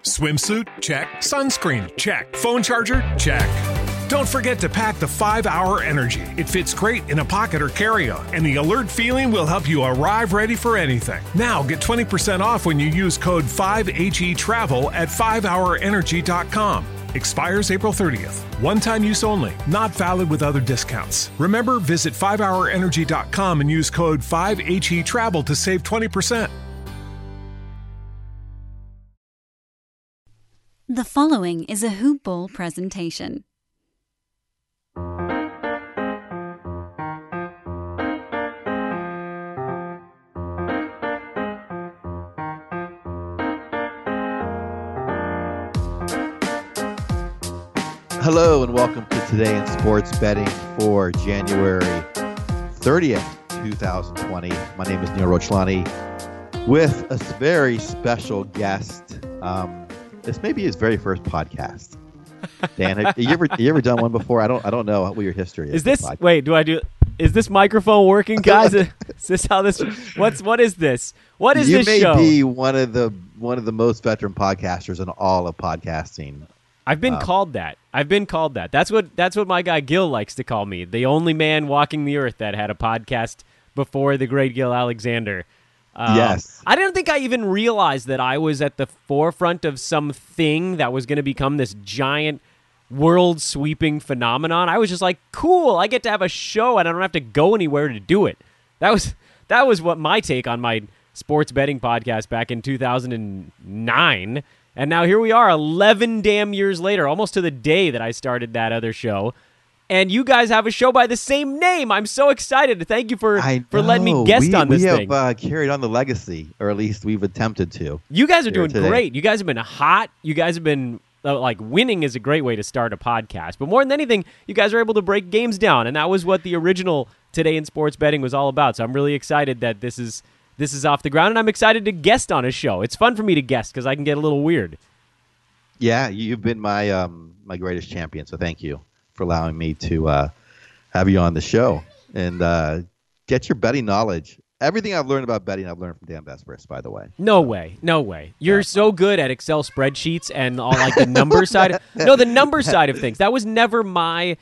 Swimsuit? Check. Sunscreen? Check. Phone charger? Check. Don't forget to pack the 5-Hour Energy. It fits great in a pocket or carry-on, and the alert feeling will help you arrive ready for anything. Now get 20% off when you use code 5HETRAVEL at 5hourenergy.com. Expires April 30th. One-time use only. Not valid with other discounts. Remember, visit 5hourenergy.com and use code 5HETRAVEL to save 20%. The following is a Hoop Ball presentation. Hello and welcome to Today in Sports Betting for January 30th, 2020. My name is Neil Rochlani with a very special guest. This may be his very first podcast. Dan, have you ever done one before? I don't know what your history is. Is this is this microphone working, guys? Is this how this? What is this? What is this show? You may be one of the most veteran podcasters in all of podcasting. I've been called that. That's what my guy Gil likes to call me. The only man walking the earth that had a podcast before the great Gil Alexander. Yes. I didn't think I even realized that I was at the forefront of something that was going to become this giant world-sweeping phenomenon. I was just like, cool, I get to have a show and I don't have to go anywhere to do it. That was what my take on my sports betting podcast back in 2009. And now here we are 11 damn years later, almost to the day that I started that other show. And you guys have a show by the same name. I'm so excited. Thank you for letting me guest on this thing. We have carried on the legacy, or at least we've attempted to. You guys are doing great. You guys have been hot. You guys have been, winning is a great way to start a podcast. But more than anything, you guys are able to break games down. And that was what the original Today in Sports Betting was all about. So I'm really excited that this is off the ground. And I'm excited to guest on a show. It's fun for me to guest because I can get a little weird. Yeah, you've been my my greatest champion. So thank you for allowing me to have you on the show and get your betting knowledge. Everything I've learned about betting, I've learned from Dan Besbris, by the way. No way. You're so good at Excel spreadsheets and all the number side. No, the number side of things. That was never my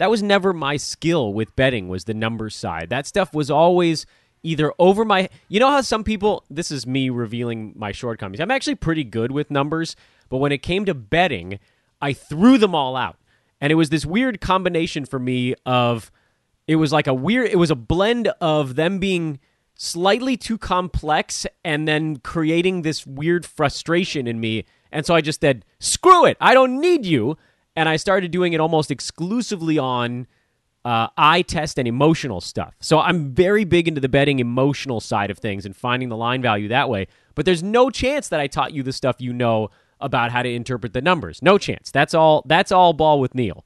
skill with betting, was the number side. That stuff was always either over my... You know how some people... This is me revealing my shortcomings. I'm actually pretty good with numbers, but when it came to betting, I threw them all out. And it was this weird combination for me of, it was a blend of them being slightly too complex and then creating this weird frustration in me. And so I just said, screw it, I don't need you. And I started doing it almost exclusively on eye test and emotional stuff. So I'm very big into the betting emotional side of things and finding the line value that way. But there's no chance that I taught you the stuff you know about how to interpret the numbers. No chance. That's all ball with Neil.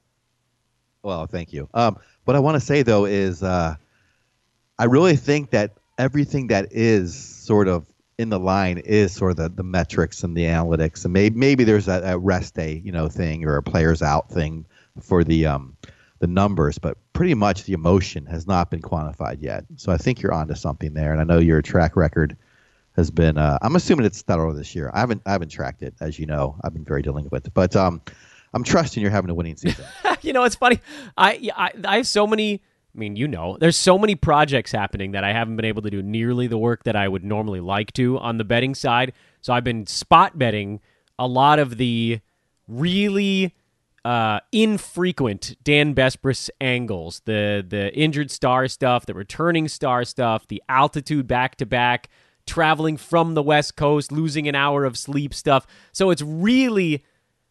Well, thank you. What I want to say, though, is I really think that everything that is sort of in the line is sort of the metrics and the analytics. And maybe there's a rest day, thing or a players out thing for the numbers, but pretty much the emotion has not been quantified yet. So I think you're onto something there. And I know your track record has been, I'm assuming it's stellar this year. I haven't tracked it, as you know. I've been very delinquent, but I'm trusting you're having a winning season. It's funny. I have so many, there's so many projects happening that I haven't been able to do nearly the work that I would normally like to on the betting side. So I've been spot betting a lot of the really infrequent Dan Besbris angles, the injured star stuff, the returning star stuff, the altitude back-to-back, traveling from the West Coast, losing an hour of sleep stuff. So it's really,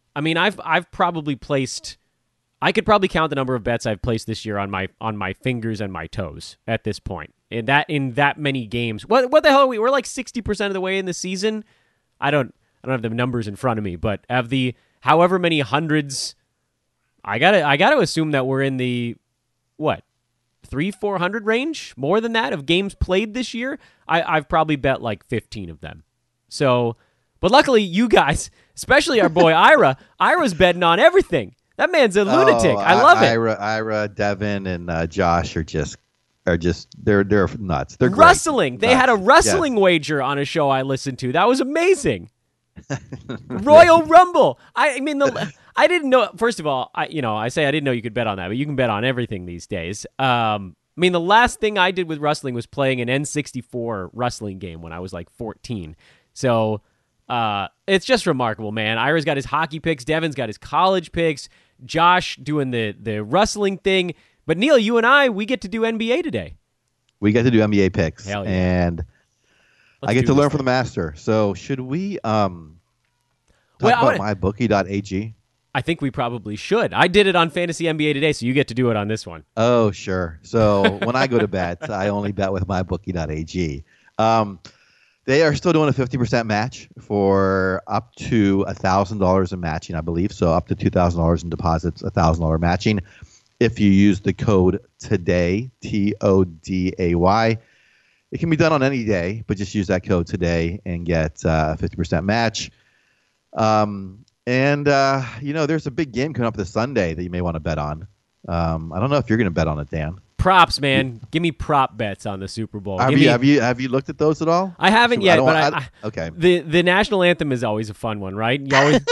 I've probably placed, I could probably count the number of bets I've placed this year on my fingers and my toes at this point. In that many games. What the hell are we? We're like 60% of the way in the season. I don't have the numbers in front of me, but of the however many hundreds, I gotta assume that we're in the 300-400 range, more than that, of games played this year. I've probably bet like 15 of them. So, but luckily you guys, especially our boy Ira's betting on everything. That man's a lunatic. I love it. Ira, Devin, and Josh are just they're nuts. They're great. Wrestling. They had a wrestling wager on a show I listened to. That was amazing. Royal Rumble. I mean, I didn't know. First of all, I say I didn't know you could bet on that, but you can bet on everything these days. I mean, the last thing I did with wrestling was playing an N64 wrestling game when I was like 14. So it's just remarkable, man. Ira's got his hockey picks. Devin's got his college picks. Josh doing the wrestling thing. But Neil, you and we get to do NBA today. We get to do NBA picks. Hell yeah. And I get to learn from the master. So should we talk about mybookie.ag? I think we probably should. I did it on Fantasy NBA today, so you get to do it on this one. Oh, sure. So when I go to bet, I only bet with mybookie.ag. They are still doing a 50% match for up to $1,000 in matching, I believe. So up to $2,000 in deposits, $1,000 matching. If you use the code TODAY, TODAY. It can be done on any day, but just use that code today and get a 50% match. There's a big game coming up this Sunday that you may want to bet on. I don't know if you're going to bet on it, Dan. Props, man. Give me prop bets on the Super Bowl. Have you looked at those at all? I haven't yet, but okay. The national anthem is always a fun one, right? You always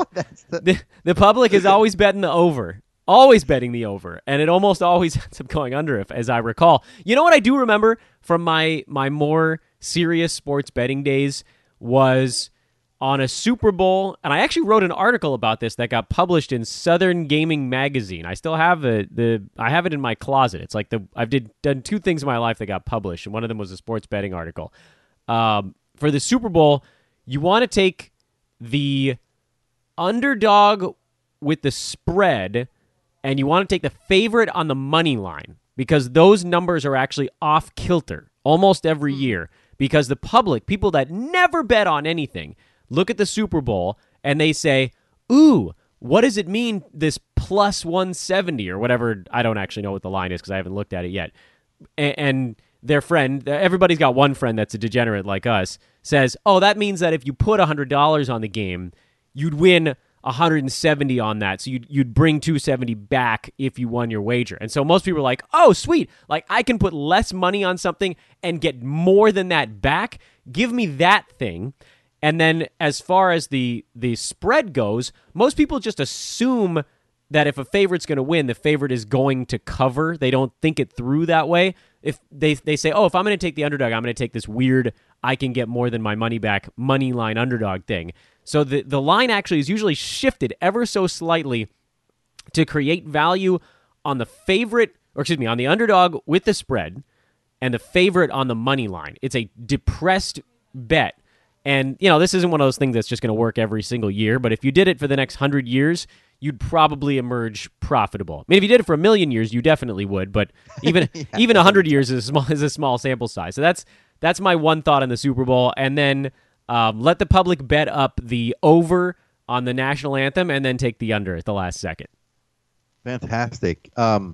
the public is always betting the over. Always betting the over, and it almost always ends up going under, as I recall. You know what I do remember from my more serious sports betting days was on a Super Bowl, and I actually wrote an article about this that got published in Southern Gaming Magazine. I still have I have it in my closet. It's like I've done two things in my life that got published, and one of them was a sports betting article. For the Super Bowl, you want to take the underdog with the spread, and you want to take the favorite on the money line, because those numbers are actually off kilter almost every year, because the public, people that never bet on anything, look at the Super Bowl and they say, ooh, what does it mean, this plus 170 or whatever? I don't actually know what the line is because I haven't looked at it yet. And their friend, everybody's got one friend that's a degenerate like us, says, oh, that means that if you put $100 on the game, you'd win 170 on that, so you'd bring 270 back if you won your wager. And so most people are like, oh, sweet, like I can put less money on something and get more than that back. Give me that thing. And then as far as the spread goes, most people just assume that if a favorite's going to win, the favorite is going to cover. They don't think it through that way. If they say, oh, if I'm going to take the underdog, I'm going to take this weird, I can get more than my money back, money line underdog thing. So the line actually is usually shifted ever so slightly to create value on the favorite, on the underdog with the spread and the favorite on the money line. It's a depressed bet. And, this isn't one of those things that's just going to work every single year, but if you did it for the next 100 years, you'd probably emerge profitable. I mean, if you did it for 1,000,000 years, you definitely would, but even 100 years is a small sample size. So that's my one thought on the Super Bowl. And then let the public bet up the over on the national anthem and then take the under at the last second. Fantastic.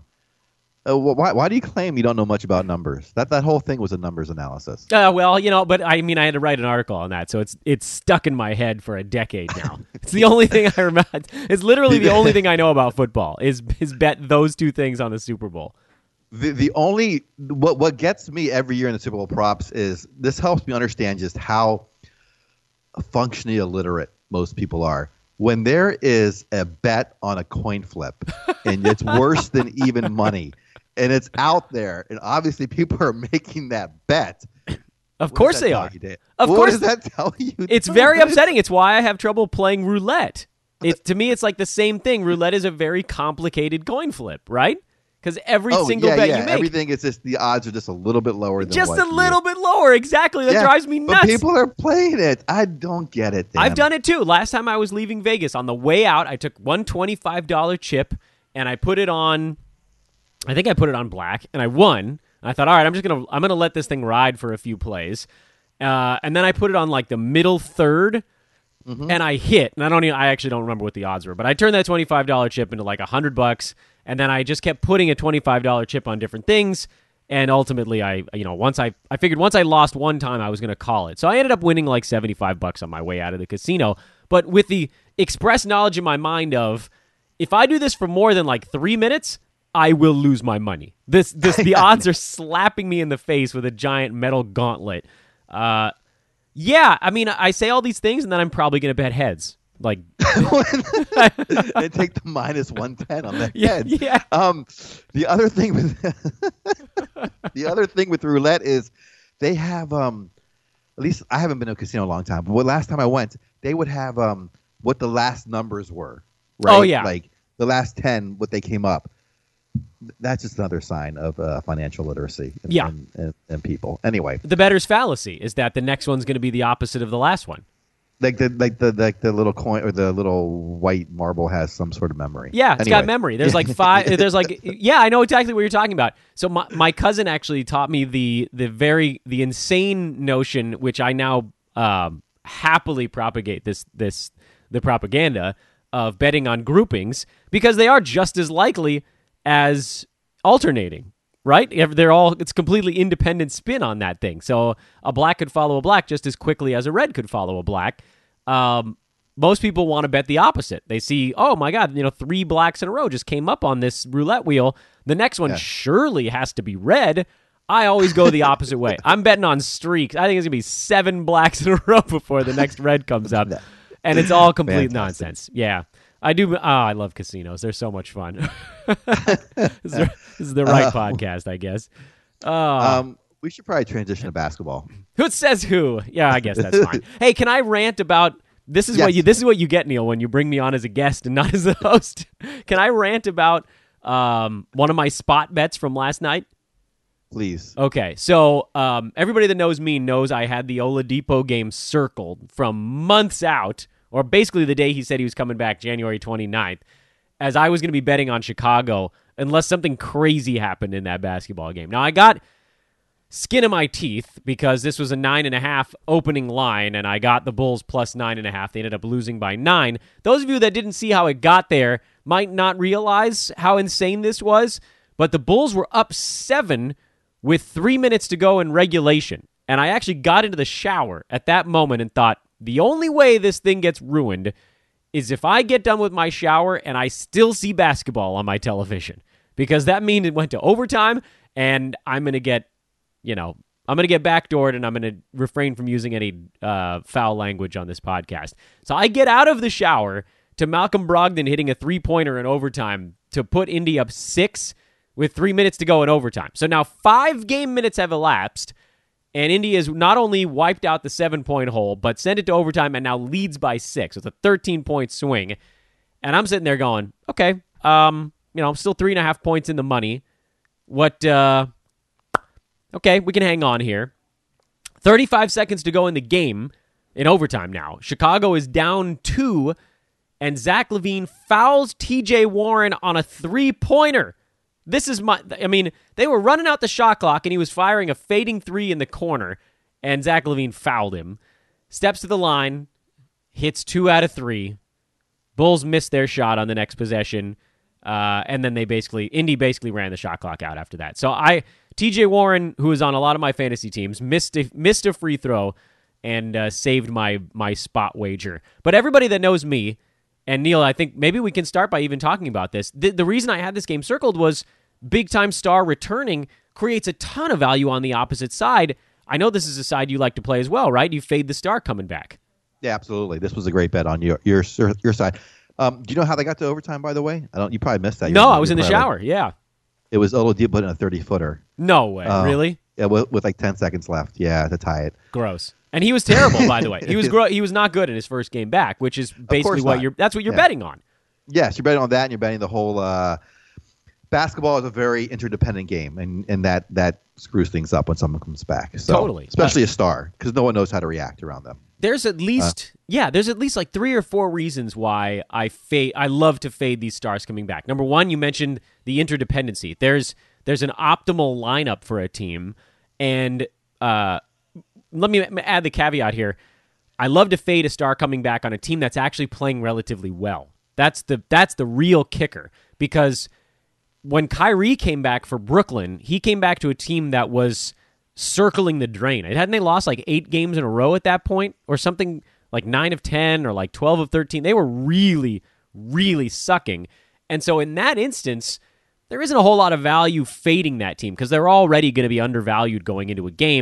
Why do you claim you don't know much about numbers? That whole thing was a numbers analysis. But I mean, I had to write an article on that, so it's stuck in my head for a decade now. It's the only thing I remember. It's literally the only thing I know about football is bet those two things on the Super Bowl. The only what gets me every year in the Super Bowl props is this helps me understand just how functionally illiterate most people are. When there is a bet on a coin flip and it's worse than even money and it's out there and obviously people are making that bet. Of course they are. Of course. What does that tell you? It's very upsetting. It's why I have trouble playing roulette. To me, it's like the same thing. Roulette is a very complicated coin flip, right? Because every single bet you make. Everything is just, the odds are just a little bit lower than just a little bit lower. Exactly. That drives me nuts. But people are playing it. I don't get it. Dan. I've done it too. Last time I was leaving Vegas, on the way out, I took one $25 chip and I put it on, I think I put it on black, and I won. And I thought, all right, I'm gonna let this thing ride for a few plays. And then I put it on like the middle third. Mm-hmm. And I hit, and I actually don't remember what the odds were, but I turned that $25 chip into like $100, and then I just kept putting a $25 chip on different things, and ultimately I figured once I lost one time, I was going to call it. So I ended up winning like $75 on my way out of the casino, but with the express knowledge in my mind of, if I do this for more than like 3 minutes, I will lose my money. The odds are slapping me in the face with a giant metal gauntlet. Yeah, I mean, I say all these things, and then I'm probably going to bet heads. Like, and take the minus 110 on the heads. Yeah. The other thing with roulette is they have at least I haven't been to a casino in a long time, but last time I went, they would have what the last numbers were. Right? Oh yeah, like the last 10, what they came up. That's just another sign of financial literacy in people. Anyway, the bettor's fallacy is that the next one's going to be the opposite of the last one. Like the little coin or the little white marble has some sort of memory. Yeah, it's got memory. There's like 5. There's like I know exactly what you're talking about. So my cousin actually taught me the insane notion, which I now happily propagate the propaganda of betting on groupings because they are just as likely as alternating. Right? It's completely independent spin on that thing. So a black could follow a black just as quickly as a red could follow a black. Most people want to bet the opposite. They see, oh my God, 3 blacks in a row just came up on this roulette wheel. The next one surely has to be red. I always go the opposite way. I'm betting on streaks. I think it's going to be 7 blacks in a row before the next red comes up. And it's all complete nonsense. Yeah. I do. I love casinos. They're so much fun. This is the right podcast, I guess. We should probably transition to basketball. Who says who? Yeah, I guess that's fine. Hey, can I rant about this? Is what you get, Neil, when you bring me on as a guest and not as a host. Can I rant about one of my spot bets from last night? Please. Okay, so everybody that knows me knows I had the Oladipo game circled from months out. Or basically the day he said he was coming back, January 29th, as I was going to be betting on Chicago unless something crazy happened in that basketball game. Now, I got skin in my teeth because this was a 9.5 opening line, and I got the Bulls plus 9.5. They ended up losing by 9. Those of you that didn't see how it got there might not realize how insane this was, but the Bulls were up 7 with 3 minutes to go in regulation. And I actually got into the shower at that moment and thought, the only way this thing gets ruined is if I get done with my shower and I still see basketball on my television. Because that means it went to overtime, and I'm going to get, backdoored, and I'm going to refrain from using any foul language on this podcast. So I get out of the shower to Malcolm Brogdon hitting a 3-pointer in overtime to put Indy up 6 with 3 minutes to go in overtime. So now 5 game minutes have elapsed, and Indy has not only wiped out the 7-point hole, but sent it to overtime and now leads by 6. It's a 13-point swing. And I'm sitting there going, okay, I'm still 3.5 points in the money. Okay, we can hang on here. 35 seconds to go in the game in overtime now. Chicago is down 2, and Zach LaVine fouls TJ Warren on a 3-pointer. They were running out the shot clock, and he was firing a fading 3 in the corner, and Zach LaVine fouled him. Steps to the line, hits 2 out of 3. Bulls missed their shot on the next possession, and then Indy basically ran the shot clock out after that. So TJ Warren, who is on a lot of my fantasy teams, missed a free throw and saved my spot wager. But everybody that knows me, and Neil, I think maybe we can start by even talking about this. The reason I had this game circled was big-time star returning creates a ton of value on the opposite side. I know this is a side you like to play as well, right? You fade the star coming back. Yeah, absolutely. This was a great bet on your side. Do you know how they got to overtime, by the way? You probably missed that. No, I was in the shower, yeah. It was Oladipo put in a 30-footer. No way, really? Yeah, with like 10 seconds left. Yeah, to tie it. Gross. And he was terrible, by the way. He was not good in his first game back, which is basically what you're betting on. Yes, you're betting on that, and you're betting the whole basketball is a very interdependent game, and that screws things up when someone comes back. So, totally. Especially a star, because no one knows how to react around them. There's at least like 3 or 4 reasons why I love to fade these stars coming back. Number 1, you mentioned the interdependency. There's an optimal lineup for a team, and let me add the caveat here. I love to fade a star coming back on a team that's actually playing relatively well. That's the real kicker, because when Kyrie came back for Brooklyn, he came back to a team that was circling the drain. Hadn't they lost like 8 games in a row at that point, or something like 9 of 10 or like 12 of 13? They were really, really sucking. And so in that instance, there isn't a whole lot of value fading that team because they're already going to be undervalued going into a game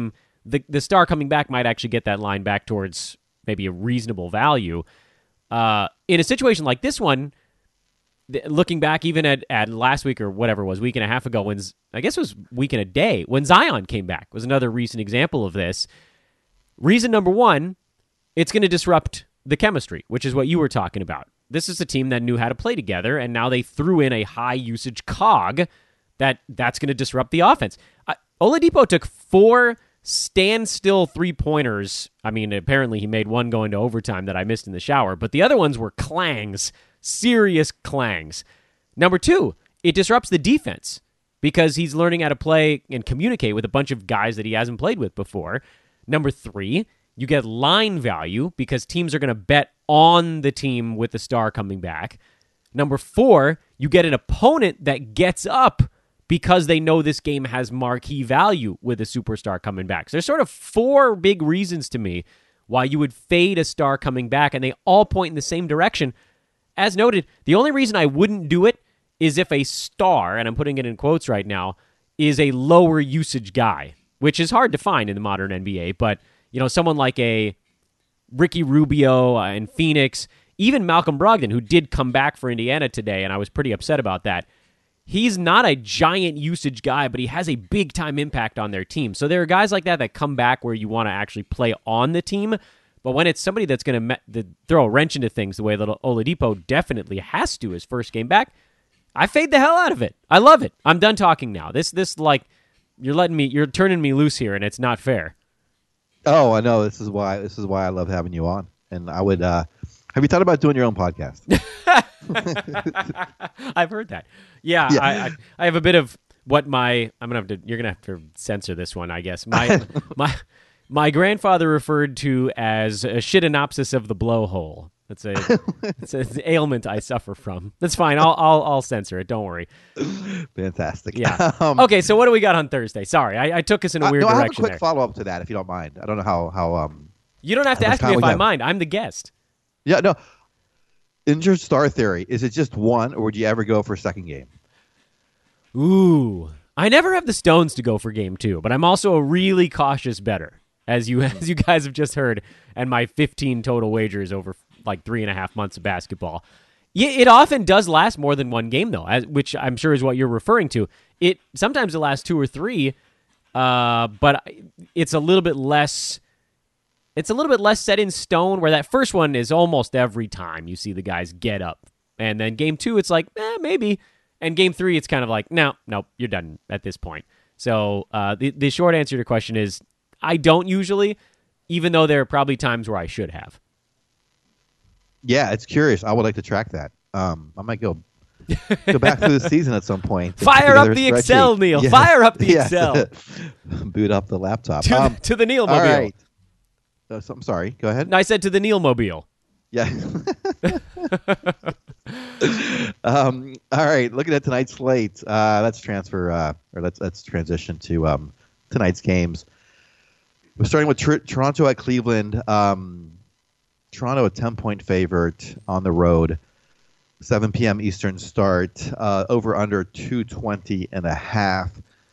the star coming back might actually get that line back towards maybe a reasonable value. In a situation like this one, looking back even at last week or whatever it was, week and a half ago, I guess it was week and a day, when Zion came back was another recent example of this. Reason number one, it's going to disrupt the chemistry, which is what you were talking about. This is a team that knew how to play together, and now they threw in a high-usage cog that's going to disrupt the offense. Oladipo took 4 standstill three-pointers. I mean, apparently he made one going to overtime that I missed in the shower, but the other ones were clangs, serious clangs. Number 2, it disrupts the defense because he's learning how to play and communicate with a bunch of guys that he hasn't played with before. Number 3, you get line value because teams are going to bet on the team with the star coming back. Number 4, you get an opponent that gets up because they know this game has marquee value with a superstar coming back. So there's sort of 4 big reasons to me why you would fade a star coming back, and they all point in the same direction. As noted, the only reason I wouldn't do it is if a star, and I'm putting it in quotes right now, is a lower usage guy, which is hard to find in the modern NBA, but someone like a Ricky Rubio in Phoenix, even Malcolm Brogdon, who did come back for Indiana today, and I was pretty upset about that. He's not a giant usage guy, but he has a big-time impact on their team. So there are guys like that come back where you want to actually play on the team, but when it's somebody that's going to throw a wrench into things the way that Oladipo definitely has to his first game back, I fade the hell out of it. I love it. I'm done talking now. This you're turning me loose here, and it's not fair. Oh, I know. This is why I love having you on. And I would. Have you thought about doing your own podcast? I've heard that. Yeah. I have a bit of what you're gonna have to censor this one, I guess. My grandfather referred to as a shitanopsis of the blowhole. It's an ailment I suffer from. That's fine. I'll censor it. Don't worry. Fantastic. Yeah. Okay. So what do we got on Thursday? Sorry, I took us in a weird direction. I have a quick follow up to that, if you don't mind. I don't know how. You don't have to ask me if I mind. I'm the guest. Yeah. No. In your star theory, is it just one, or would you ever go for a second game? Ooh, I never have the stones to go for game 2, but I'm also a really cautious bettor, as you guys have just heard, and my 15 total wagers over like 3.5 months of basketball. It often does last more than one game, though, which I'm sure is what you're referring to. Sometimes it lasts 2 or 3, but it's a little bit less. It's a little bit less set in stone, where that first one is almost every time you see the guys get up. And then game 2, it's like, maybe. And game 3, it's kind of like, no, you're done at this point. So the short answer to your question is I don't usually, even though there are probably times where I should have. Yeah, it's curious. I would like to track that. I might go back through the season at some point. Fire up the Excel, Neil. Yeah. Fire up the Excel. Boot up the laptop. To the Neil Mobile. All right. I'm sorry. Go ahead. No, I said to the Neil Mobile. Yeah. All right. Looking at tonight's slate, let's transition to tonight's games. We're starting with Toronto at Cleveland. Toronto a 10-point favorite on the road. 7 p.m. Eastern start. Over under 220.5.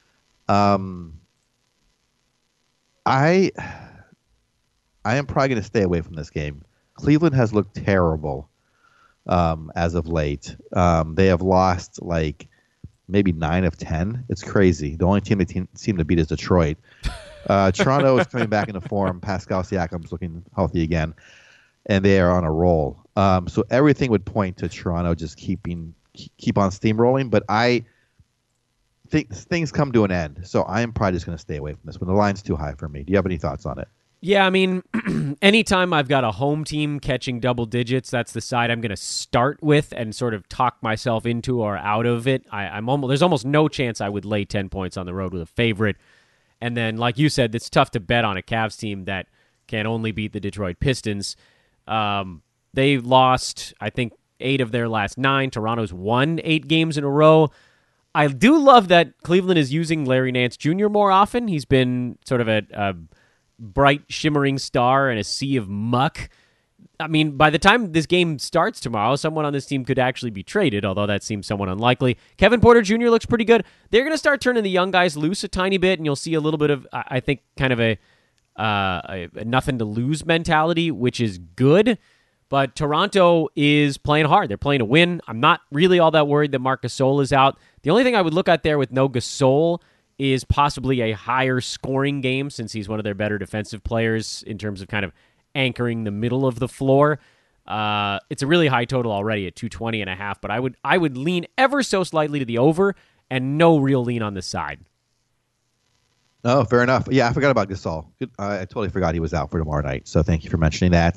I am probably going to stay away from this game. Cleveland has looked terrible as of late. They have lost like maybe 9 of 10. It's crazy. The only team they seem to beat is Detroit. Toronto is coming back into form. Pascal Siakam's looking healthy again, and they are on a roll. So everything would point to Toronto just keep on steamrolling. But I think things come to an end. So I am probably just going to stay away from this one. The line's too high for me. Do you have any thoughts on it? Yeah, I mean, anytime I've got a home team catching double digits, that's the side I'm going to start with and sort of talk myself into or out of it. There's almost no chance I would lay 10 points on the road with a favorite. And then, like you said, it's tough to bet on a Cavs team that can only beat the Detroit Pistons. They lost, I think, 8 of their last 9. Toronto's won 8 games in a row. I do love that Cleveland is using Larry Nance Jr. more often. He's been sort of a bright, shimmering star in a sea of muck. I mean, by the time this game starts tomorrow, someone on this team could actually be traded, although that seems somewhat unlikely. Kevin Porter Jr. looks pretty good. They're going to start turning the young guys loose a tiny bit, and you'll see a little bit of, I think, kind of a a nothing to lose mentality, which is good. But Toronto is playing hard. They're playing to win. I'm not really all that worried that Marc Gasol is out. The only thing I would look at there with no Gasol is possibly a higher scoring game, since he's one of their better defensive players in terms of kind of anchoring the middle of the floor. It's a really high total already at 220.5, but I would lean ever so slightly to the over and no real lean on the side. Oh, fair enough. Yeah, I forgot about Gasol. I totally forgot he was out for tomorrow night, so thank you for mentioning that.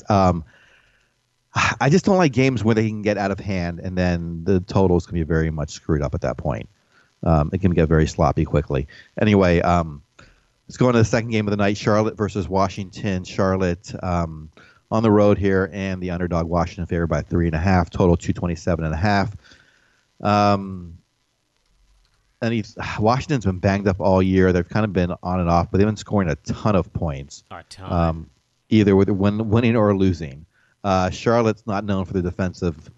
I just don't like games where they can get out of hand, and then the totals can be very much screwed up at that point. It can get very sloppy quickly. Anyway, let's go on to the second game of the night, Charlotte versus Washington. Charlotte on the road here, and the underdog Washington favored by 3.5, total 227.5. And Washington's been banged up all year. They've kind of been on and off, but they've been scoring a ton of points, either with winning or losing. Charlotte's not known for the defensive.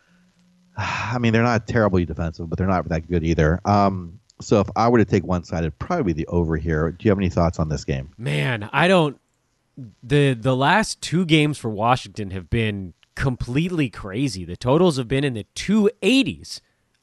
I mean, they're not terribly defensive, but they're not that good either. So if I were to take one side, it'd probably be the over here. Do you have any thoughts on this game? Man, I don't. The last two games for Washington have been completely crazy. The totals have been in the 280s.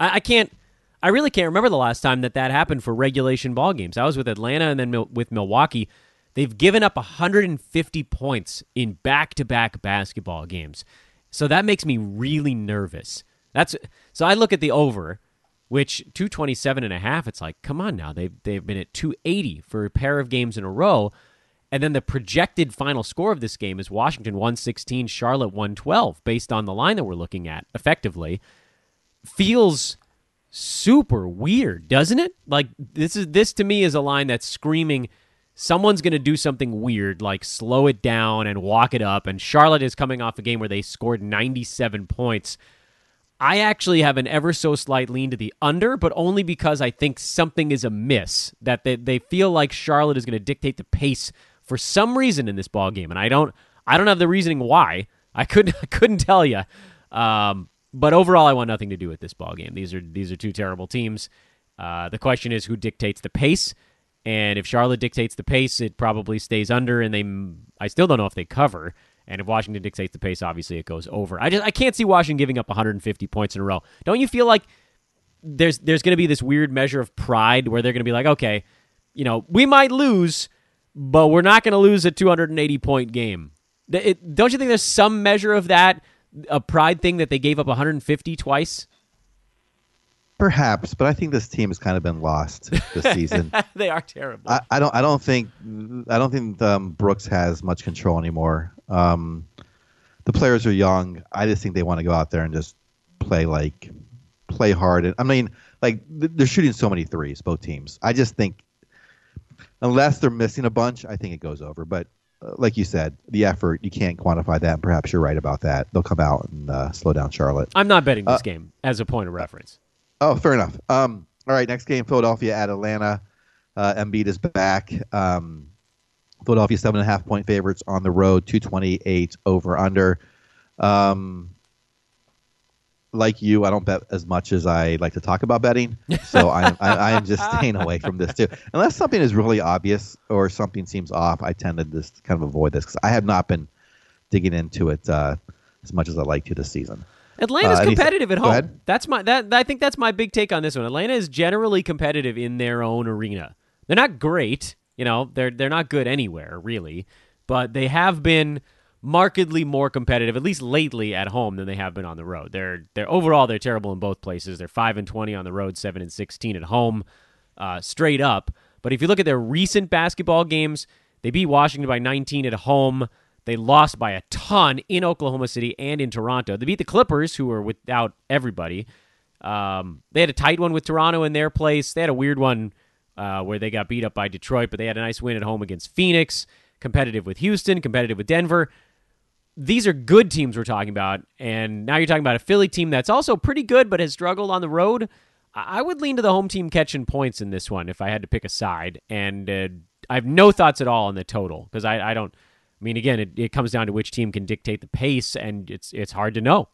I really can't remember the last time that happened for regulation ball games. I was with Atlanta and then with Milwaukee. They've given up 150 points in back-to-back basketball games. So that makes me really nervous. So I look at the over, which 227.5, it's like, come on now. They've been at 280 for a pair of games in a row. And then the projected final score of this game is Washington 116, Charlotte 112, based on the line that we're looking at effectively. Feels super weird, doesn't it? Like this to me is a line that's screaming someone's going to do something weird, like slow it down and walk it up. And Charlotte is coming off a game where they scored 97 points. I actually have an ever so slight lean to the under, but only because I think something is amiss, that they feel like Charlotte is going to dictate the pace for some reason in this ball game. And I don't have the reasoning why. I couldn't tell you. But overall, I want nothing to do with this ball game. These are two terrible teams. The question is who dictates the pace. And if Charlotte dictates the pace, it probably stays under, and I still don't know if they cover. And if Washington dictates the pace, obviously it goes over. I can't see Washington giving up 150 points in a row. Don't you feel like there's going to be this weird measure of pride where they're going to be like, okay, we might lose, but we're not going to lose a 280-point game. Don't you think there's some measure of that, a pride thing that they gave up 150 twice? Perhaps, but I think this team has kind of been lost this season. They are terrible. I don't think Brooks has much control anymore. The players are young. I just think they want to go out there and just play hard. And I mean, they're shooting so many threes, both teams. I just think unless they're missing a bunch, I think it goes over. But like you said, the effort, you can't quantify that. And perhaps you're right about that. They'll come out and slow down Charlotte. I'm not betting this game as a point of reference. Oh, fair enough. All right, next game, Philadelphia at Atlanta. Embiid is back. Philadelphia 7.5-point favorites on the road, 228 over under. Like you, I don't bet as much as I like to talk about betting, so I am just staying away from this too. Unless something is really obvious or something seems off, I tend to just kind of avoid this because I have not been digging into it as much as I like to this season. Atlanta's competitive at home. Go ahead. I think that's my big take on this one. Atlanta is generally competitive in their own arena. They're not great, they're not good anywhere really, but they have been markedly more competitive, at least lately, at home than they have been on the road. They're overall they're terrible in both places. They're 5-20 on the road, 7-16 at home, straight up. But if you look at their recent basketball games, they beat Washington by 19 at home. They lost by a ton in Oklahoma City and in Toronto. They beat the Clippers, who were without everybody. They had a tight one with Toronto in their place. They had a weird one where they got beat up by Detroit, but they had a nice win at home against Phoenix. Competitive with Houston, competitive with Denver. These are good teams we're talking about, and now you're talking about a Philly team that's also pretty good but has struggled on the road. I would lean to the home team catching points in this one if I had to pick a side, and I have no thoughts at all on the total because I don't. I mean, again, it comes down to which team can dictate the pace, and it's hard to know.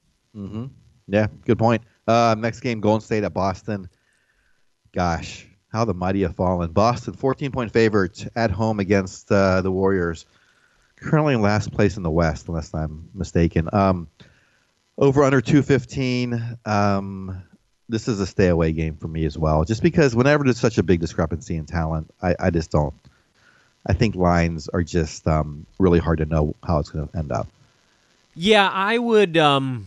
Mm-hmm. Yeah, good point. Next game, Golden State at Boston. Gosh, how the mighty have fallen. Boston, 14-point favorite at home against the Warriors. Currently in last place in the West, unless I'm mistaken. Over under 215. This is a stay away game for me as well. Just because whenever there's such a big discrepancy in talent, I just don't. I think lines are just really hard to know how it's going to end up. Yeah, I would.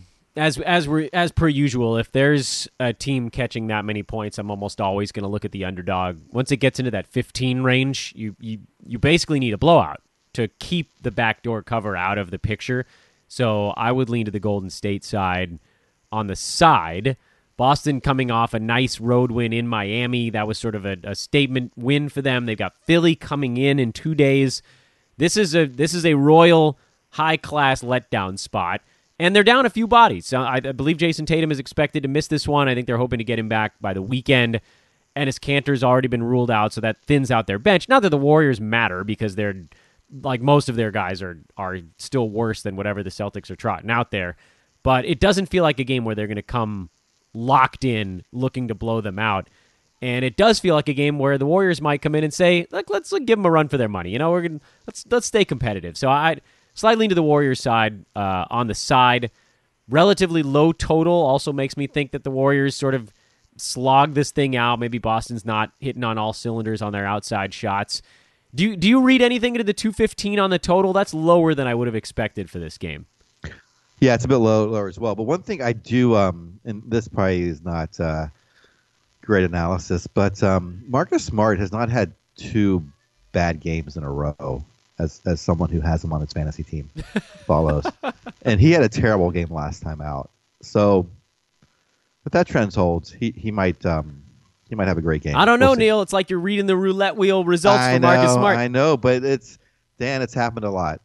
As per usual, if there's a team catching that many points, I'm almost always going to look at the underdog. Once it gets into that 15 range, you basically need a blowout to keep the backdoor cover out of the picture. So I would lean to the Golden State side on the side. Boston coming off a nice road win in Miami. That was sort of a statement win for them. They've got Philly coming in 2 days. This is a royal high-class letdown spot. And they're down a few bodies. I believe Jason Tatum is expected to miss this one. I think they're hoping to get him back by the weekend. Enes Kanter's already been ruled out, so that thins out their bench. Not that the Warriors matter, because they're like most of their guys are still worse than whatever the Celtics are trotting out there. But it doesn't feel like a game where they're going to come locked in, looking to blow them out. And it does feel like a game where the Warriors might come in and say, "Look, let's give them a run for their money. Let's stay competitive." So I slightly to the Warriors side on the side. Relatively low total also makes me think that the Warriors sort of slog this thing out. Maybe Boston's not hitting on all cylinders on their outside shots. Do you read anything into the 215 on the total? That's lower than I would have expected for this game. Yeah, it's a bit lower as well. But one thing I do, and this probably is not great analysis, but Marcus Smart has not had 2 bad games in a row. As someone who has him on his fantasy team follows. And he had a terrible game last time out. So if that trend holds, he might have a great game. I don't know, Neil. It's like you're reading the roulette wheel results for Marcus Smart. I know, but it's happened a lot.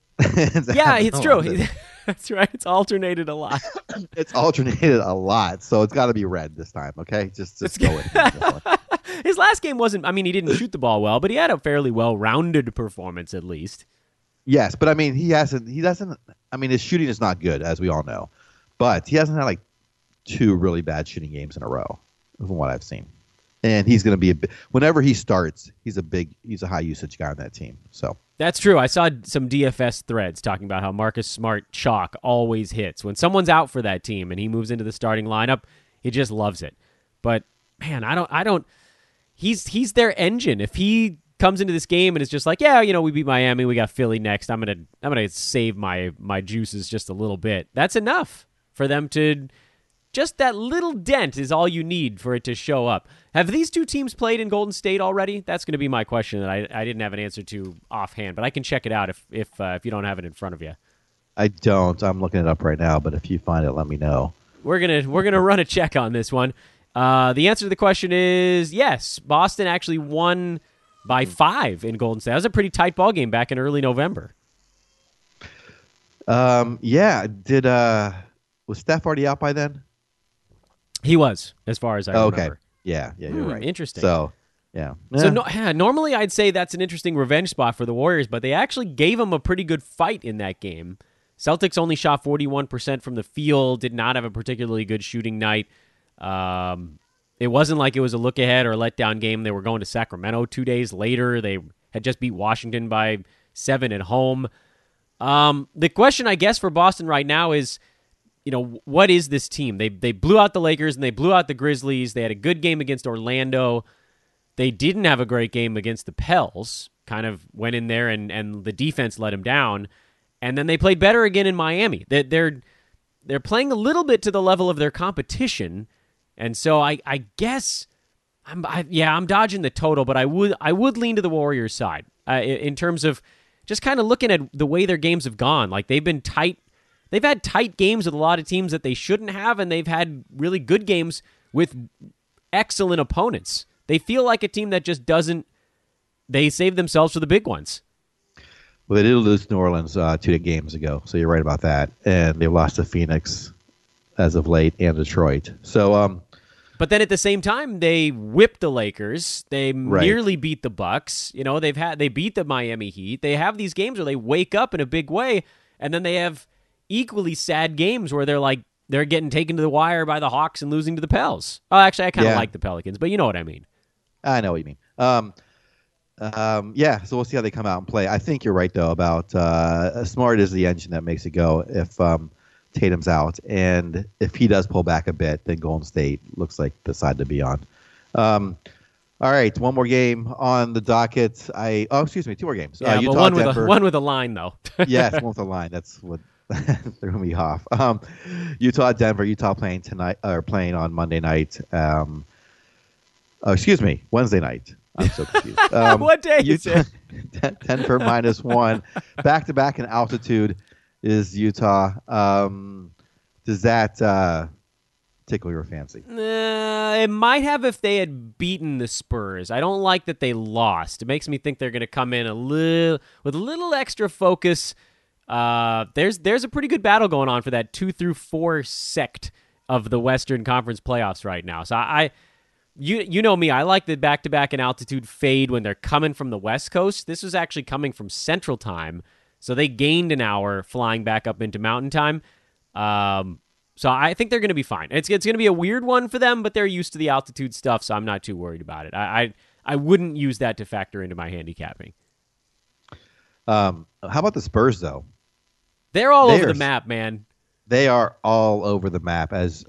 It's true. That's right. It's alternated a lot. It's alternated a lot. So it's got to be red this time, okay? Just go with it. His last game wasn't, he didn't shoot the ball well, but he had a fairly well-rounded performance at least. Yes, but he doesn't, his shooting is not good, as we all know. But he hasn't had like 2 really bad shooting games in a row, from what I've seen. And he's going to be whenever he starts, he's a high usage guy on that team. So that's true. I saw some DFS threads talking about how Marcus Smart chalk always hits. When someone's out for that team and he moves into the starting lineup, he just loves it. But man, I don't he's their engine. If he comes into this game and it's just like, we beat Miami, we got Philly next. I'm gonna save my juices just a little bit. That's enough for them to. Just that little dent is all you need for it to show up. Have these 2 teams played in Golden State already? That's going to be my question that I didn't have an answer to offhand, but I can check it out if you don't have it in front of you. I don't. I'm looking it up right now, but if you find it, let me know. We're gonna run a check on this one. The answer to the question is yes. Boston actually won by 5 in Golden State. That was a pretty tight ball game back in early November. Yeah. Was Steph already out by then? He was, as far as I remember. Okay. Yeah, you're right. Interesting. So, yeah. So normally I'd say that's an interesting revenge spot for the Warriors, but they actually gave them a pretty good fight in that game. Celtics only shot 41% from the field, did not have a particularly good shooting night. It wasn't like it was a look-ahead or letdown game. They were going to Sacramento 2 days later. They had just beat Washington by 7 at home. The question, I guess, for Boston right now is, what is this team? They blew out the Lakers and they blew out the Grizzlies. They had a good game against Orlando. They didn't have a great game against the Pels. Kind of went in there and the defense let them down. And then they played better again in Miami. They're playing a little bit to the level of their competition. And so I guess I'm dodging the total, but I would lean to the Warriors side in terms of just kind of looking at the way their games have gone. Like they've been tight. They've had tight games with a lot of teams that they shouldn't have, and they've had really good games with excellent opponents. They feel like a team that just doesn't. They save themselves for the big ones. Well, they did lose New Orleans 2 games ago, so you're right about that. And they lost to Phoenix as of late and Detroit. So, but then at the same time, they whipped the Lakers. They nearly beat the Bucks. They beat the Miami Heat. They have these games where they wake up in a big way, and then they have equally sad games where they're getting taken to the wire by the Hawks and losing to the Pels. Oh, actually, I kind of like the Pelicans, but you know what I mean. I know what you mean. Yeah, so we'll see how they come out and play. I think you're right, though, about Smart is the engine that makes it go if Tatum's out. And if he does pull back a bit, then Golden State looks like the side to be on. All right, one more game on the docket. Two more games. Yeah, Utah, but one Denver. with a line, though. Yes, one with a line. That's what threw me off. Utah, Denver. Utah playing tonight, or playing on Monday night. Wednesday night. I'm so confused. What day is it? Denver -1. Back-to-back in altitude is Utah. Does that tickle your fancy? It might have if they had beaten the Spurs. I don't like that they lost. It makes me think they're going to come in with a little extra focus. There's a pretty good battle going on for that 2 through 4 sect of the Western Conference playoffs right now. So You know me, I like the back-to-back and altitude fade when they're coming from the West Coast. This was actually coming from Central Time, so they gained an hour flying back up into Mountain Time. So I think they're going to be fine. It's going to be a weird one for them, but they're used to the altitude stuff, so I'm not too worried about it. I wouldn't use that to factor into my handicapping. How about the Spurs, though? They're all over the map, man. They are all over the map, as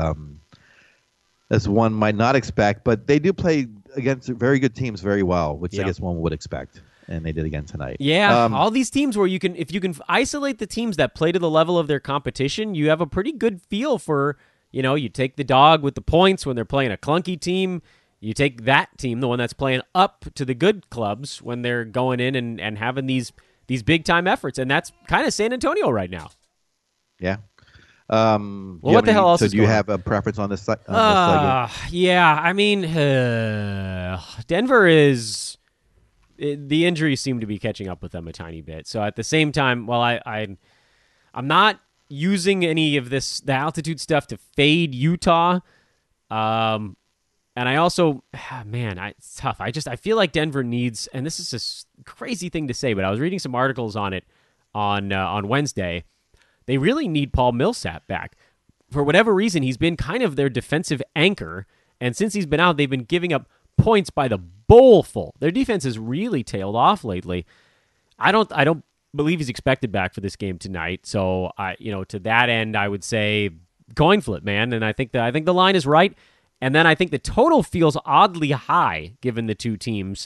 one might not expect, but they do play against very good teams very well, which I guess one would expect, and they did again tonight. Yeah, all these teams where if you can isolate the teams that play to the level of their competition, you have a pretty good feel for, you take the dog with the points when they're playing a clunky team. You take that team, the one that's playing up to the good clubs when they're going in and having these big-time efforts, and that's kind of San Antonio right now. Yeah. What the hell else is do you going have a preference on this? Yeah, I mean, Denver is the injuries seem to be catching up with them a tiny bit. So at the same time, while I'm not using any of the altitude stuff to fade Utah, and I also, it's tough. I feel like Denver needs, and this is a crazy thing to say, but I was reading some articles on it on Wednesday. They really need Paul Millsap back. For whatever reason, he's been kind of their defensive anchor, and since he's been out, they've been giving up points by the bowlful. Their defense has really tailed off lately. I don't believe he's expected back for this game tonight. So to that end, I would say coin flip, man. And I think the line is right. And then I think the total feels oddly high given the two teams.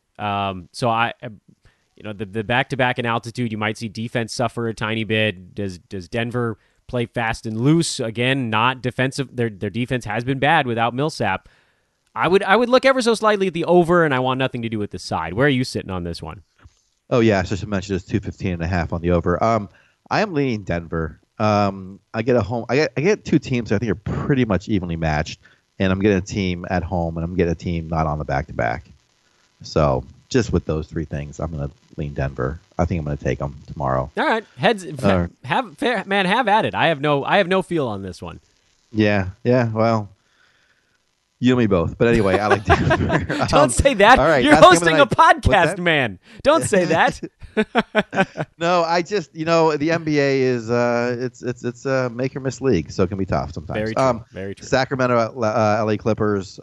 The back-to-back in altitude, you might see defense suffer a tiny bit. Does Denver play fast and loose? Again, not defensive. Their defense has been bad without Millsap. I would look ever so slightly at the over, and I want nothing to do with the side. Where are you sitting on this one? Oh, yeah. So I should mention it's 215.5 on the over. I am leaning Denver. I get two teams that I think are pretty much evenly matched, and I'm getting a team at home, and I'm getting a team not on the back-to-back. So just with those three things, I'm going to lean Denver. I think I'm going to take them tomorrow. All right, have at it. I have no feel on this one. Yeah. Well, you and me both. But anyway, I like Denver. Don't say that. All right, you're hosting a podcast, man. Don't say that. No, I just the NBA is it's a make or miss league, so it can be tough sometimes. Very true. Very true. Sacramento, LA Clippers.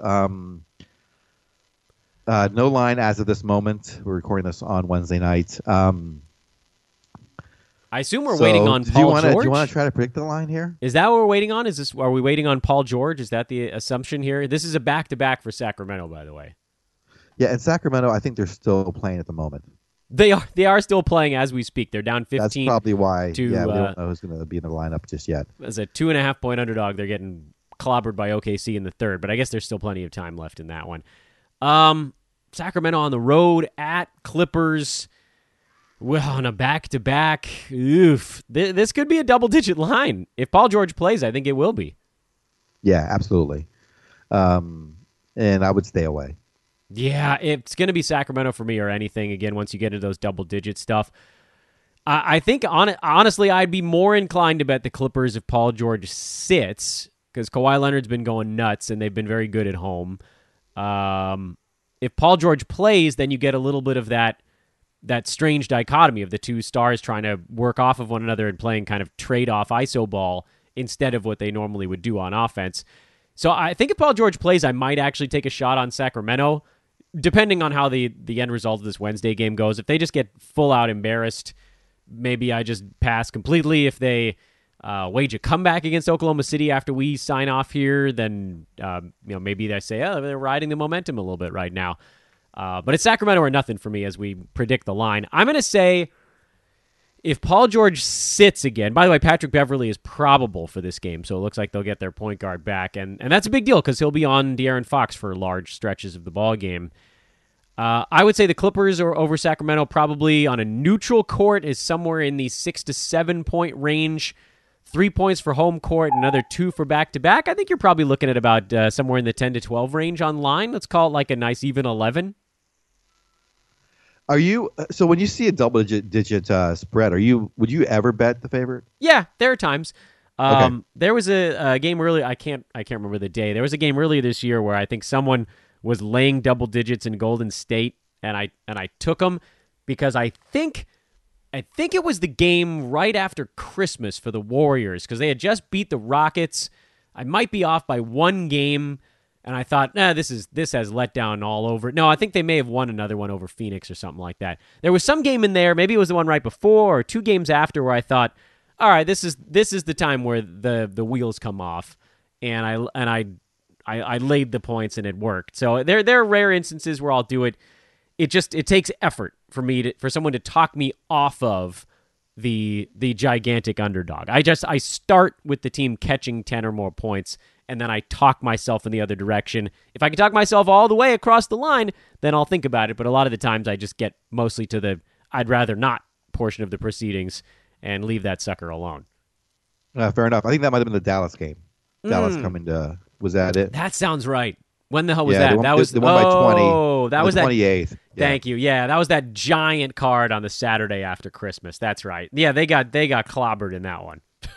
No line as of this moment. We're recording this on Wednesday night. I assume we're waiting on Paul George. Do you want to try to predict the line here? Is that what we're waiting on? Are we waiting on Paul George? Is that the assumption here? This is a back-to-back for Sacramento, by the way. Yeah, and Sacramento, I think they're still playing at the moment. They are still playing as we speak. They're down 15. That's probably why. We don't know who's going to be in the lineup just yet. As a 2.5-point underdog, they're getting clobbered by OKC in the third, but I guess there's still plenty of time left in that one. Sacramento on the road at Clippers. Well, on a back-to-back, oof. This could be a double-digit line. If Paul George plays, I think it will be. Yeah, absolutely. And I would stay away. Yeah, it's going to be Sacramento for me or anything, again, once you get into those double-digit stuff. I think, honestly, I'd be more inclined to bet the Clippers if Paul George sits, because Kawhi Leonard's been going nuts, and they've been very good at home. If Paul George plays, then you get a little bit of that strange dichotomy of the two stars trying to work off of one another and playing kind of trade-off iso ball instead of what they normally would do on offense. So I think if Paul George plays, I might actually take a shot on Sacramento, depending on how the end result of this Wednesday game goes, if they just get full out embarrassed, maybe I just pass completely. If they wage a comeback against Oklahoma City after we sign off here, then maybe I say, oh, they're riding the momentum a little bit right now. But it's Sacramento or nothing for me as we predict the line. I'm going to say if Paul George sits again, by the way, Patrick Beverley is probable for this game, so it looks like they'll get their point guard back, and that's a big deal because he'll be on De'Aaron Fox for large stretches of the ball game. I would say the Clippers are over Sacramento probably on a neutral court is somewhere in the 6 to 7 point range. 3 points for home court, another 2 for back-to-back. I think you're probably looking at about somewhere in the 10 to 12 range on line. Let's call it like a nice even 11. Are you so when you see a double-digit spread? Would you ever bet the favorite? Yeah, there are times. Okay. There was a game earlier. I can't remember the day. There was a game earlier this year where I think someone was laying double digits in Golden State, and I took them because I think it was the game right after Christmas for the Warriors because they had just beat the Rockets. I might be off by one game. And I thought, this has letdown all over. No, I think they may have won another one over Phoenix or something like that. There was some game in there, maybe it was the one right before or 2 games after, where I thought, all right, this is the time where the wheels come off, and I laid the points and it worked. So there are rare instances where I'll do it. It takes effort for someone to talk me off of the gigantic underdog. I start with the team catching 10 or more points, and then I talk myself in the other direction. If I can talk myself all the way across the line, then I'll think about it. But a lot of the times I just get mostly to the I'd rather not portion of the proceedings and leave that sucker alone. Fair enough. I think that might have been the Dallas game. Dallas coming to, was that it? That sounds right. When the hell was that? That was the one by 20. Oh, that was 28th. That. Thank you. Yeah, that was that giant card on the Saturday after Christmas. That's right. Yeah, they got clobbered in that one.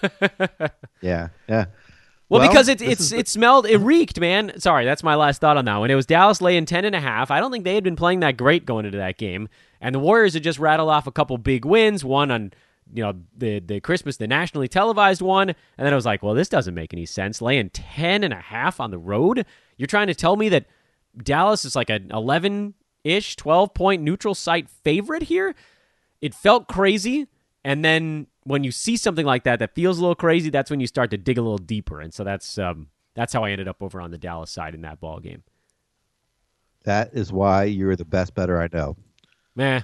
Yeah. Well, because it reeked, man. Sorry, that's my last thought on that one. It was Dallas laying 10.5. I don't think they had been playing that great going into that game. And the Warriors had just rattled off a couple big wins, one on the Christmas, the nationally televised one. And then I was like, well, this doesn't make any sense. Laying 10.5 on the road? You're trying to tell me that Dallas is like an 11-ish, 12-point neutral site favorite here? It felt crazy. And then when you see something like that feels a little crazy, that's when you start to dig a little deeper. And so that's how I ended up over on the Dallas side in that ball game. That is why you're the best bettor I know. Meh.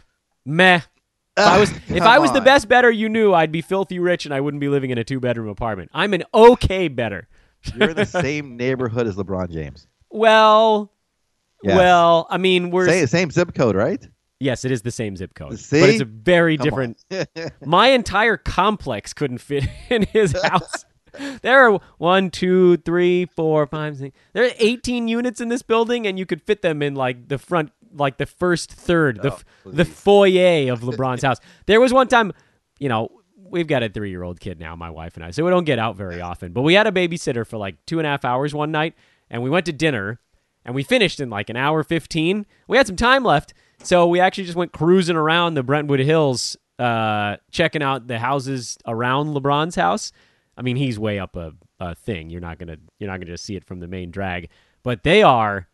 If I was the best bettor you knew, I'd be filthy rich and I wouldn't be living in a 2-bedroom apartment. I'm an okay bettor. You're in the same neighborhood as LeBron James. Well, Yes. well, I mean, we're same zip code, right? Yes, it is the same zip code. See? But it's a very Come different. My entire complex couldn't fit in his house. There are 1, 2, 3, 4, 5, 6. There are 18 units in this building, and you could fit them in like the front, like the first third, the foyer of LeBron's house. There was one time, we've got a 3-year-old kid now, my wife and I, so we don't get out very often. But we had a babysitter for like 2.5 hours one night, and we went to dinner, and we finished in like an hour 15. We had some time left. So we actually just went cruising around the Brentwood Hills, checking out the houses around LeBron's house. I mean, he's way up a thing. You're not gonna just see it from the main drag, but they are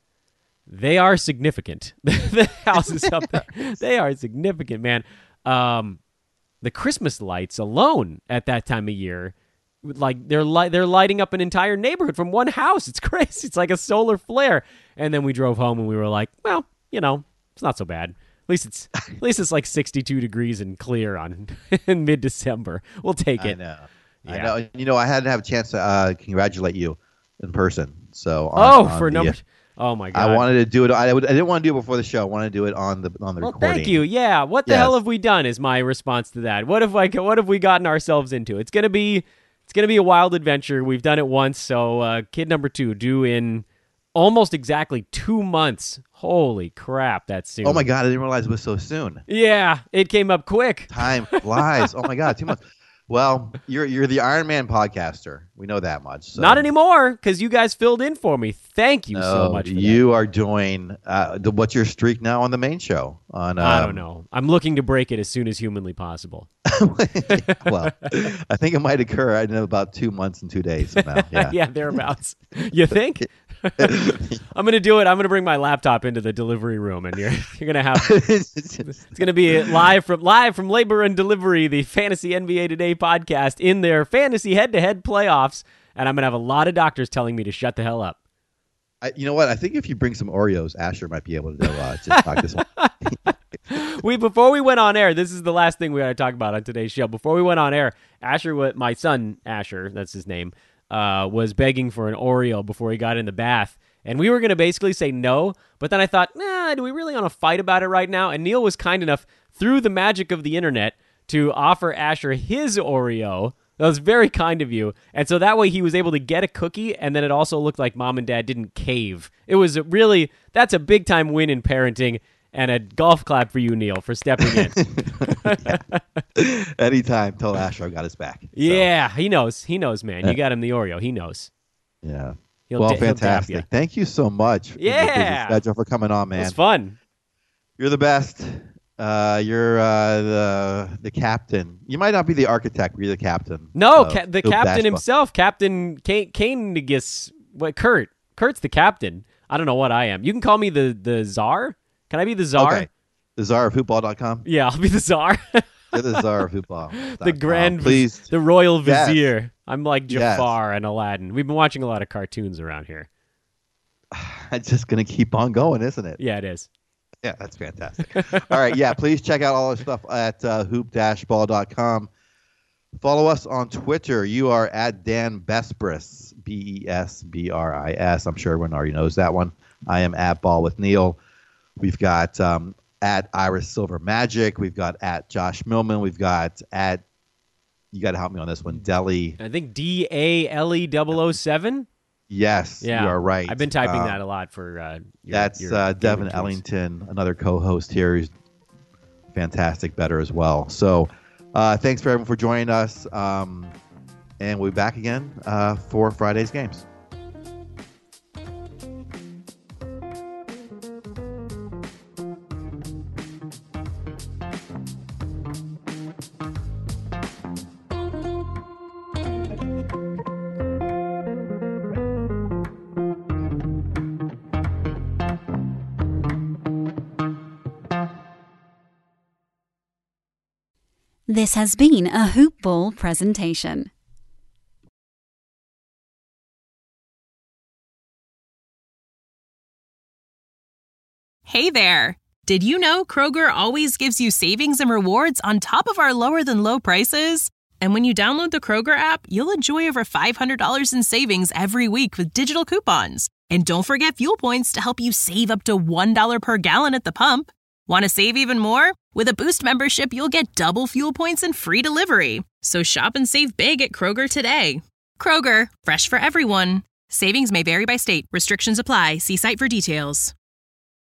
significant. The houses up there, they are significant, man. The Christmas lights alone at that time of year, like they're lighting up an entire neighborhood from one house. It's crazy. It's like a solar flare. And then we drove home and we were like, well, it's not so bad. At least it's like 62 degrees and clear in mid-December. We'll take it. I know. I hadn't have a chance to congratulate you in person. So oh my God! I wanted to do it. I didn't want to do it before the show. I wanted to do it on the recording. Thank you. Yeah. What the hell have we done? Is my response to that. What have we gotten ourselves into? It's gonna be a wild adventure. We've done it once. So kid number 2 due in almost exactly 2 months. Holy crap, that's soon. Oh my God, I didn't realize it was so soon. Yeah, it came up quick. Time flies. Oh my God, 2 months. Well, you're the Iron Man podcaster. We know that much. So. Not anymore, because you guys filled in for me. Thank you so much for you are doing, what's your streak now on the main show? I don't know. I'm looking to break it as soon as humanly possible. Well, I think it might occur in about 2 months and 2 days from now. Yeah, yeah, thereabouts. You think? I'm gonna do it. I'm gonna bring my laptop into the delivery room, and you're gonna have it's gonna be live from Labor and Delivery, the Fantasy NBA Today podcast in their fantasy head-to-head playoffs, and I'm gonna have a lot of doctors telling me to shut the hell up. You know what? I think if you bring some Oreos, Asher might be able to just talk this one. Before we went on air, this is the last thing we got to talk about on today's show. Before we went on air, my son Asher, that's his name, was begging for an Oreo before he got in the bath, and we were going to basically say no, but then I thought, do we really want to fight about it right now? And Neil was kind enough, through the magic of the internet, to offer Asher his Oreo. That was very kind of you. And so that way he was able to get a cookie, and then it also looked like mom and dad didn't cave. It was that's a big-time win in parenting, and a golf clap for you, Neil, for stepping in. Anytime, tell Asher I got his back. So. Yeah, he knows. He knows, man. You got him the Oreo. He knows. Yeah. He'll fantastic. Thank you so much. Yeah. Schedule for coming on, man. It was fun. You're the best. You're the captain. You might not be the architect, but you're the captain. No, the captain himself, Captain Kanegus. What? Kurt. Kurt's the captain. I don't know what I am. You can call me the czar. Can I be the czar? Okay. The czar of football.com? Yeah, I'll be the czar. You're the czar of football. The grand, please. The royal vizier. Yes. I'm like Jafar yes. and Aladdin. We've been watching a lot of cartoons around here. It's just going to keep on going, isn't it? Yeah, it is. Yeah, that's fantastic. All right, yeah, please check out all our stuff at hoop-ball.com. Follow us on Twitter. You are at Dan Besbris, Besbris. I'm sure everyone already knows that one. I am at Ball with Neil. We've got at Iris Silver Magic. We've got at Josh Millman. We've got at, you got to help me on this one, Deli. I think DALE007. Yes, yeah, you are right. I've been typing that a lot for that's Devin Ellington, another co-host here who's fantastic better as well. So thanks for everyone for joining us, and we'll be back again for Friday's games. This has been a Hoop Ball presentation. Hey there! Did you know Kroger always gives you savings and rewards on top of our lower-than-low prices? And when you download the Kroger app, you'll enjoy over $500 in savings every week with digital coupons. And don't forget fuel points to help you save up to $1 per gallon at the pump. Want to save even more? With a Boost membership, you'll get double fuel points and free delivery. So shop and save big at Kroger today. Kroger, fresh for everyone. Savings may vary by state. Restrictions apply. See site for details.